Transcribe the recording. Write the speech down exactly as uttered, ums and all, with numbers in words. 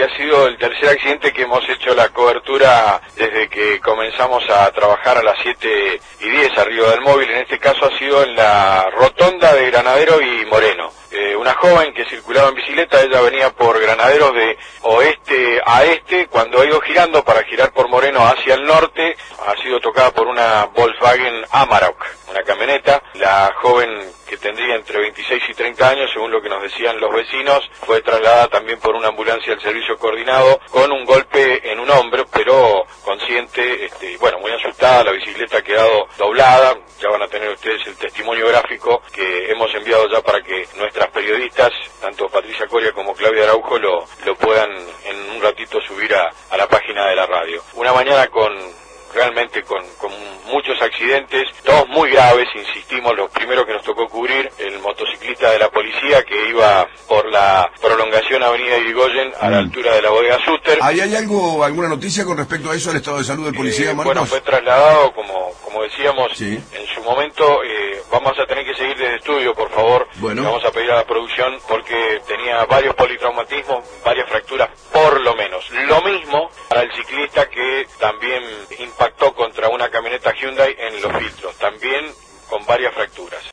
que ha sido el tercer accidente que hemos hecho la cobertura desde que comenzamos a trabajar a las siete y diez arriba del móvil. En este caso ha sido en la rotonda de Granadero y Moreno. Eh, una joven que circulaba en bicicleta, ella venía por Granaderos de oeste a este, cuando ha ido girando para girar por Moreno hacia el norte, ha sido tocada por una Volkswagen Amarok, una camioneta. La joven, que tendría entre veintiséis y treinta años, según lo que nos decían los vecinos, fue trasladada también por una ambulancia del servicio coordinado con un golpe en un hombro, pero consciente, este, bueno, muy asustada. La bicicleta ha quedado doblada. Ya van a tener ustedes el testimonio gráfico que hemos enviado ya para que nuestras periodistas, tanto Patricia Coria como Claudia Araujo, lo, lo puedan en un ratito subir a, a la página de la radio. Una mañana con realmente con, con muchos accidentes, todos muy graves, insistimos. Lo primero que nos tocó cubrir, el motociclista de la policía que iba por la prolongación Avenida Irigoyen a mm. la altura de la bodega Suster. ¿Hay, hay algo, alguna noticia con respecto a eso, al estado de salud del policía, eh, Marcos? Bueno, fue trasladado, como, como decíamos, sí. en su momento. Eh, vamos a tener que seguir desde estudio, por favor. Bueno. Vamos a pedir a la producción porque tenía varios politraumatismos, varias fracturas, por lo menos. Lo mismo para el ciclista que también impactó contra una camioneta Hyundai en Los Filtros, también con varias fracturas.